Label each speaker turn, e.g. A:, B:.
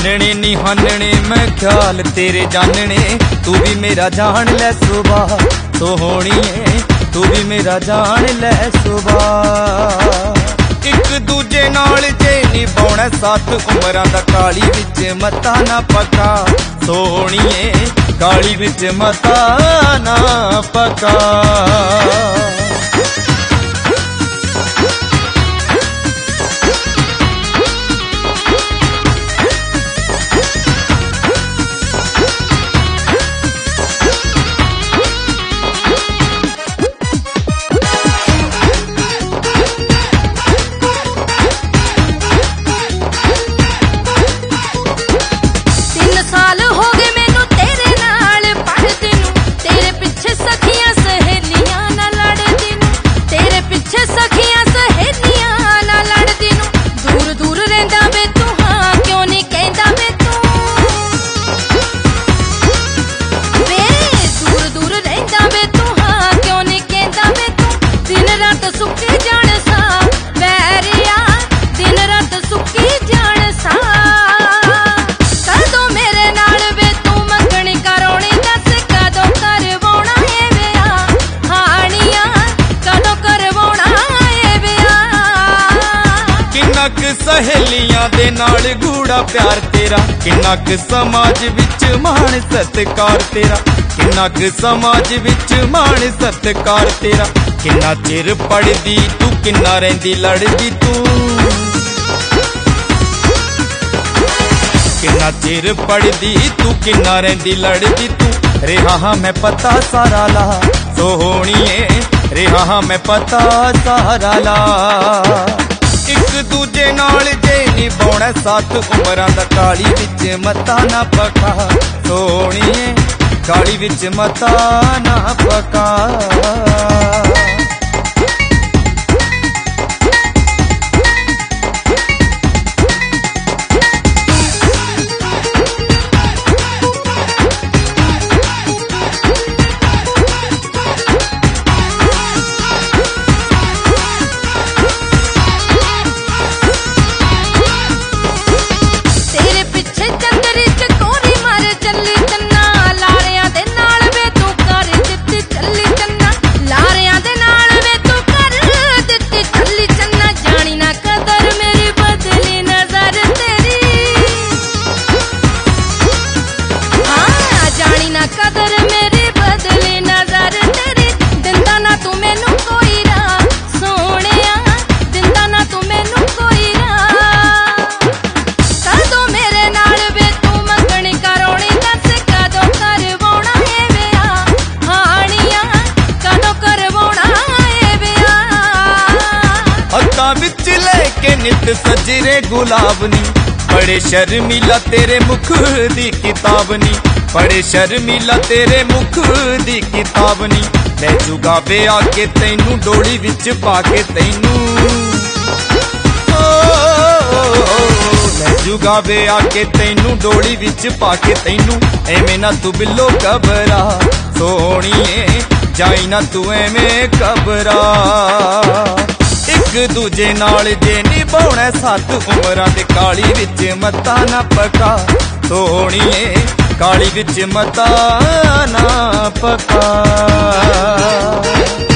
A: हानने नी हानने मैं ख्याल तेरे जानने, तू भी मेरा जान ले सुबह सोहणीए, तू भी मेरा जान ले सुबह। एक दूजे नाल जे निभाउणा साथ उमरां दा, काली विच मता ना पका सोहणीए, काली विच मता ना पका। सहेलियां दे नाल गूढ़ा प्यार तेरा, किन्ना क समाज विच मान सत्कार तेरा, किन्ना क समाज विच मान सत्कार तेरा। किन्ना चिर पढ़दी तू, किन्ना रहिंदी लड़दी तू, किन्ना चिर पढ़दी तू, किन्ना रहिंदी लड़दी तू। रेहा हां मैं पता सारा ला सोहणीए, रेहा हां मैं पता सारा ला। एक दूजे नाल जे निभाउणा साथ उमरां दा, काली विच मता ना पका सोहणीए, काली विच मता ना पका।
B: कदर मेरी बदली नजर तेरी, दिंदा ना तू मैनू कोई राह सोहणिया, दिंदा ना तू मैनू कोई राह। कदों मेरे नाल वे तू मंगनी करौणी, दस कदों करवाउणा है विआह, हाणिया कदों करवाउणा है विआह।
A: हत्थां विच लेके नित सजरे गुलाब नी, बड़े शर्मीला तेरे मुख दी किताब नी, बड़े शर्मीला तेरे मुख दी किताब नी। लै जुगा वे आके तैनू डोली विच पाके तैनू, लै जुगा वे आके तैनू डोली विच पाके तैनू। एवें ना तू बिल्लो घबरा सोहणीए, जाई ना तू एवें घबरा। एक दूजे नाल जे निभाउणा साथ उमरां दे, काली विच मता ना पका सोहणीए, काली विच मता ना पका।